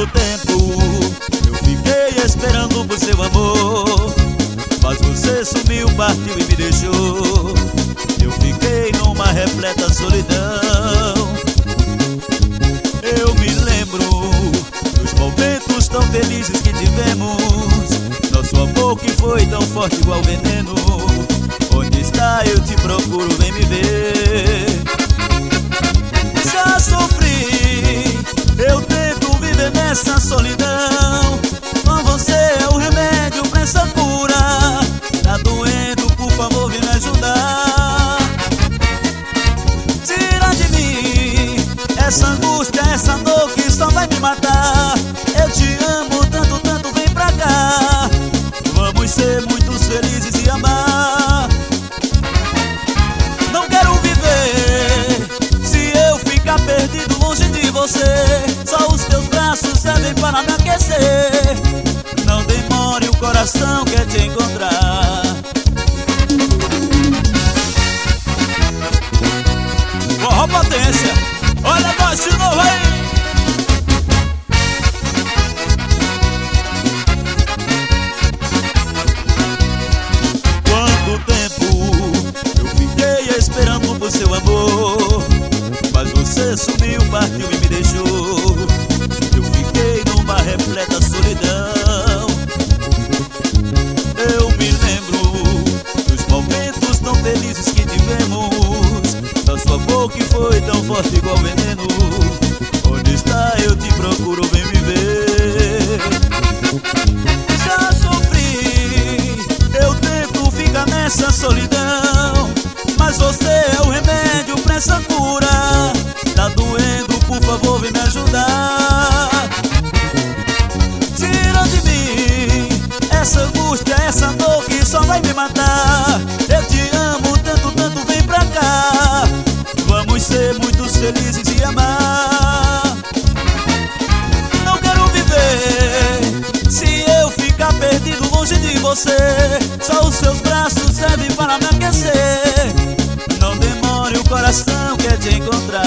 Quanto tempo eu fiquei esperando por seu amor, mas você sumiu, partiu e me deixou. Eu fiquei numa repleta solidão. Eu me lembro dos momentos tão felizes que tivemos, nosso amor que foi tão forte igual veneno. Onde está? Eu te procuro, vem me ver. Já sofri, eu tento viver nessa solidão. Com você é o remédio pra essa cura. Tá doendo, por favor, vem me ajudar. Tira de mim essa angústia, essa dor que só vai me matar. Eu te amo tanto, tanto, vem pra cá. Vamos ser muitos felizes e amar. Não quero viver se eu ficar perdido longe de você. Só os teus braços servem para me aquecer. Não demore, o coração quer te encontrar. Forró potência, olha nós de novo aí. Quanto tempo eu fiquei esperando por seu amor, mas você sumiu, partiu e me deixou. Eu fiquei numa repleta solidão. Eu me lembro dos momentos tão felizes que tivemos, nosso amor que foi tão forte igual veneno. Onde está? Eu te procuro, vem me ver. Já sofri, eu tento ficar nessa solidão, mas você é o remédio pra essa cura. Tá doendo, por favor, vem me ajudar. Tira de mim essa angústia, essa dor que só vai me matar. Eu te amo tanto, tanto, vem pra cá. Vamos ser muitos felizes e amar. Não quero viver se eu ficar perdido longe de você. Só os seus braços servem para me aquecer. Não demore, o coração quer te encontrar.